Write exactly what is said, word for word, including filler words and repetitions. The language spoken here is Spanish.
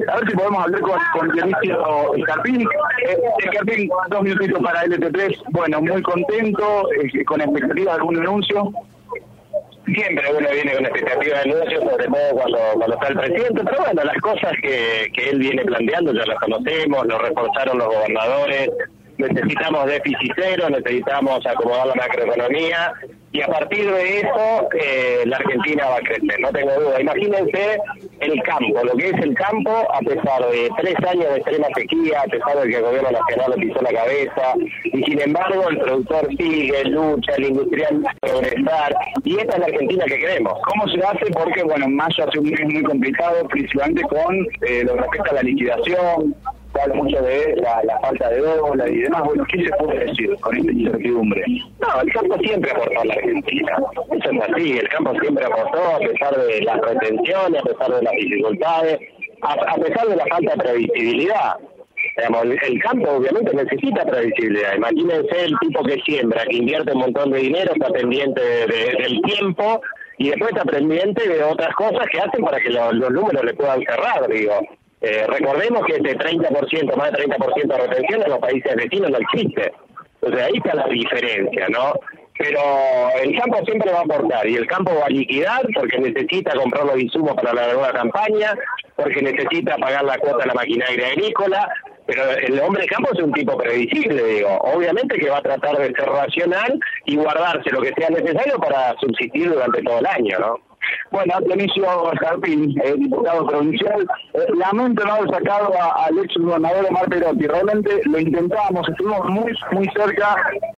A ver si podemos hablar con, con Dionisio Escarpín. Eh, Escarpín, dos minutitos para L T tres. Bueno, muy contento, eh, con expectativa de algún anuncio. Siempre uno viene con expectativa de anuncios, sobre todo cuando, cuando está el presidente, pero bueno, las cosas que, que él viene planteando ya las conocemos, lo reforzaron los gobernadores, necesitamos déficit cero, necesitamos acomodar la macroeconomía, y a partir de eso eh, la Argentina va a crecer, no tengo duda. Imagínense el campo, lo que es el campo, a pesar de tres años de extrema sequía, a pesar de que el gobierno nacional le pisó la cabeza, y sin embargo el productor sigue, lucha, el industrial progresar, y esta es la Argentina que queremos. ¿Cómo se hace? Porque, bueno, mayo hace un mes muy complicado, principalmente con eh, lo que respecta a la liquidación, se habla mucho de la, la falta de dólar y demás. Bueno, ¿qué se puede decir con esta incertidumbre? No, el campo siempre aportó a la Argentina. Eso es así, el campo siempre aportó a pesar de las retenciones, a pesar de las dificultades, a, a pesar de la falta de previsibilidad. Digamos, el, el campo obviamente necesita previsibilidad. Imagínense el tipo que siembra, que invierte un montón de dinero, está pendiente de, de, del tiempo y después está pendiente de otras cosas que hacen para que lo, los números le puedan cerrar, digo. Eh, recordemos que este treinta por ciento, más de treinta por ciento de retención en los países vecinos no existe. Entonces ahí está la diferencia, ¿no? Pero el campo siempre va a aportar, y el campo va a liquidar porque necesita comprar los insumos para la nueva campaña, porque necesita pagar la cuota de la maquinaria agrícola, pero el hombre de campo es un tipo previsible, digo. Obviamente que va a tratar de ser racional y guardarse lo que sea necesario para subsistir durante todo el año, ¿no? Bueno, Dionisio Escarpín, eh, diputado provincial, eh, lamento no haber sacado al ex gobernador Omar Perotti. Realmente lo intentamos, estuvimos muy, muy cerca.